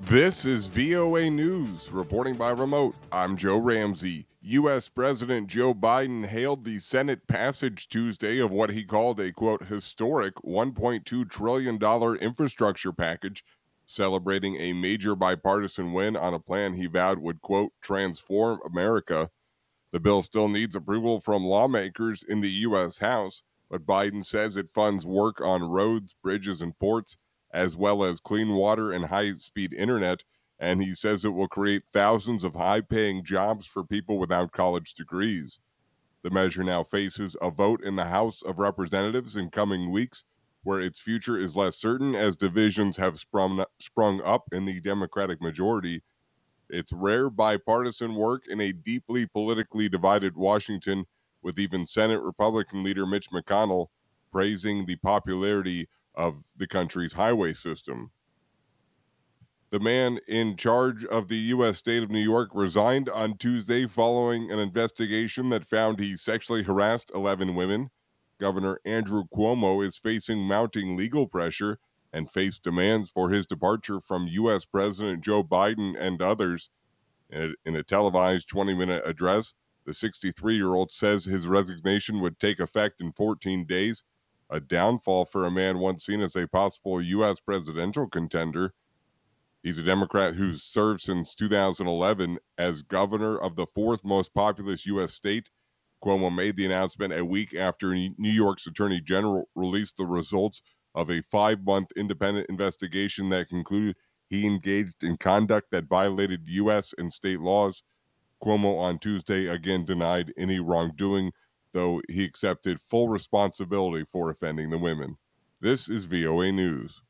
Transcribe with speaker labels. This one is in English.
Speaker 1: This is VOA News, reporting by remote. I'm Joe Ramsey. U.S. President Joe Biden hailed the Senate passage Tuesday of what he called a, quote, historic $1.2 trillion infrastructure package, celebrating a major bipartisan win on a plan he vowed would, quote, transform America. The bill still needs approval from lawmakers in the U.S. House, but Biden says it funds work on roads, bridges, and ports, as well as clean water and high speed internet. And he says it will create thousands of high paying jobs for people without college degrees. The measure now faces a vote in the House of Representatives in coming weeks, where its future is less certain as divisions have sprung up in the Democratic majority. It's rare bipartisan work in a deeply politically divided Washington, with even Senate Republican leader Mitch McConnell praising the popularity of the country's highway system. The man in charge of the U.S. state of New York resigned on Tuesday following an investigation that found he sexually harassed 11 women. Governor Andrew Cuomo is facing mounting legal pressure and faced demands for his departure from U.S. President Joe Biden and others. In a televised 20-minute address, the 63-year-old says his resignation would take effect in 14 days, a downfall for a man once seen as a possible U.S. presidential contender. He's a Democrat who's served since 2011 as governor of the fourth most populous U.S. state. Cuomo made the announcement a week after New York's Attorney General released the results of a 5-month independent investigation that concluded he engaged in conduct that violated U.S. and state laws. Cuomo on Tuesday again denied any wrongdoing, though he accepted full responsibility for offending the women. This is VOA News.